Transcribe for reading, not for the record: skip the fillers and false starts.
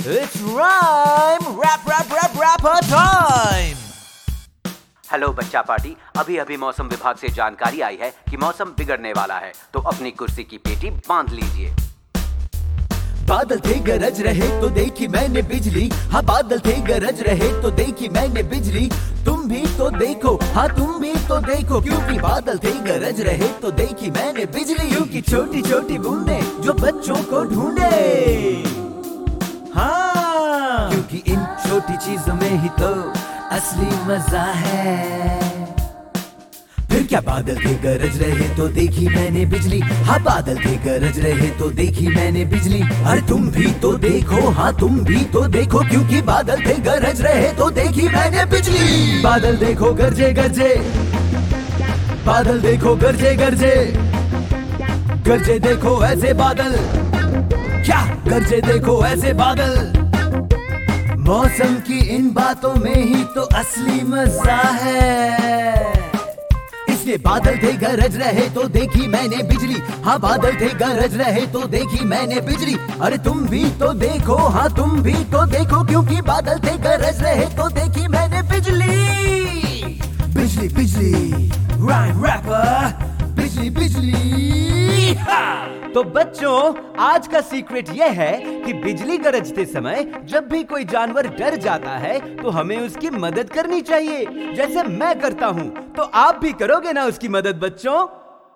It's rhyme rapper time. Hello बच्चा party. अभी मौसम विभाग से जानकारी आई है कि मौसम बिगड़ने वाला है, तो अपनी कुर्सी की पेटी बांध लीजिए। बादल थे गरज रहे तो देखी मैंने बिजली, हाँ बादल थे गरज रहे तो देखी मैंने बिजली। तुम भी तो देखो, हाँ तुम भी तो देखो, क्योंकि बादल थे गरज रहे तो देखी मैंने बिजली। क्योंकि छोटी छोटी बूंदे जो बच्चों को ढूंढे, हाँ क्योंकि इन छोटी चीजों में ही तो असली मजा है। फिर क्या बादल थे गरज रहे तो देखी मैंने बिजली, हाँ बादल थे गरज रहे तो देखी मैंने बिजली। अरे तुम भी तो देखो, हाँ तुम भी तो देखो, क्योंकि बादल थे गरज रहे तो देखी मैंने बिजली। बादल देखो गरजे गरजे, बादल देखो गरजे गरजे, गरजे देखो ऐसे बादल, क्या गरजे देखो ऐसे बादल। मौसम की इन बातों में ही तो असली मजा है। इसलिए बादल थे गरज रहे तो देखी मैंने बिजली, हाँ बादल थे गरज रहे तो देखी मैंने बिजली। अरे तुम भी तो देखो, हाँ तुम भी तो देखो, क्योंकि बादल थे गरज रहे तो देखी मैंने बिजली। बिजली बिजली राइम रैपर, बिजली बिजली हाँ। तो बच्चों, आज का सीक्रेट यह है कि बिजली गरजते समय जब भी कोई जानवर डर जाता है तो हमें उसकी मदद करनी चाहिए, जैसे मैं करता हूँ। तो आप भी करोगे ना उसकी मदद बच्चों?